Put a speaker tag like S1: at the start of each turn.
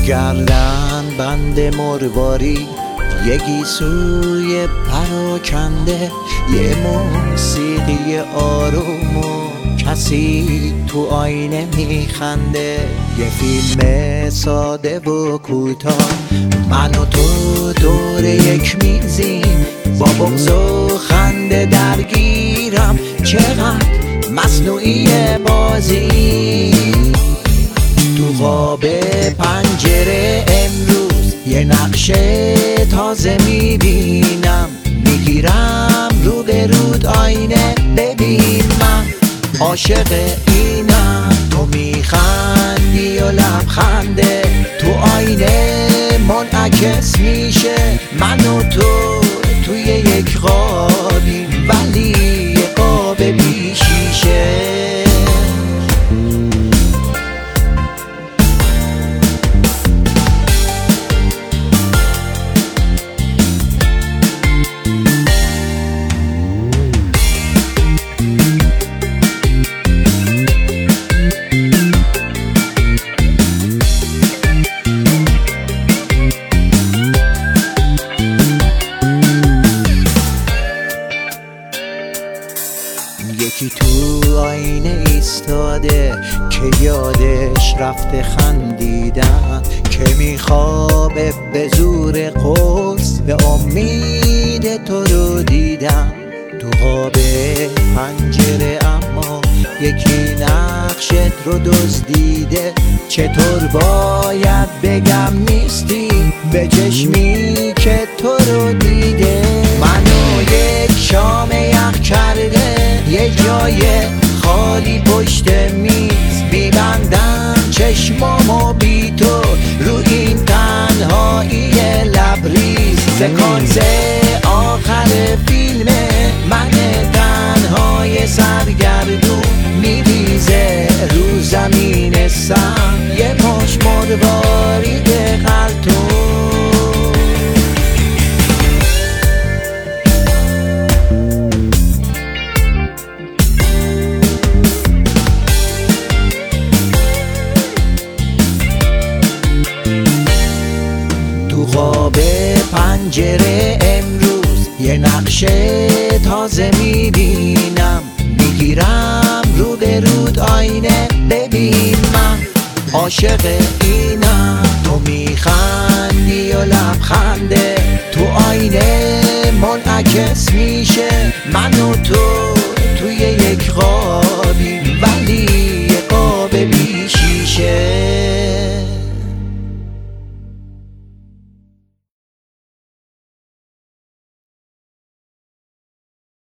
S1: گردن بند مرواری، یه گیسوی پراکنده، یه موسیقی آروم و کسی تو آینه میخنده. یه فیلم ساده و کوتاه، من و تو دور یک میزیم، با بغض و خنده درگیرم، چقدر مصنوعی بازی. تو خواب پنجره امروز یه نقشه تازه میبینم، میگیرم رو به رود آینه، ببین من عاشق اینم. تو میخندی و لبخنده تو آینه منعکس میشه، من و تو توی یک قابیم ولی یه قاب بی شیشه. یکی تو آینه ایستاده که یادش رفته خندیدن، که میخوابه به زور قرص، به امید تو رو دیدم. تو خواب پنجره اما یکی نقشت رو دزدیده، چطور باید بگم نیستی به چشمی که تو رو دیده. منو یک شام یخ کرده یه جای خالی پشت میز، میبندم چشمامو بی تو رو این تنهایی لبریز. سکانس آخر فیلم من تنهای سرگردون، میریزه رو زمین سم یه مش مروارید خلطون. خواب پنجره امروز یه نقشه تازه میبینم، میگیرم رو به رود آینه، ببین من عاشق اینم. تو میخندی و لبخنده تو آینه منعکس میشه، من و تو توی یک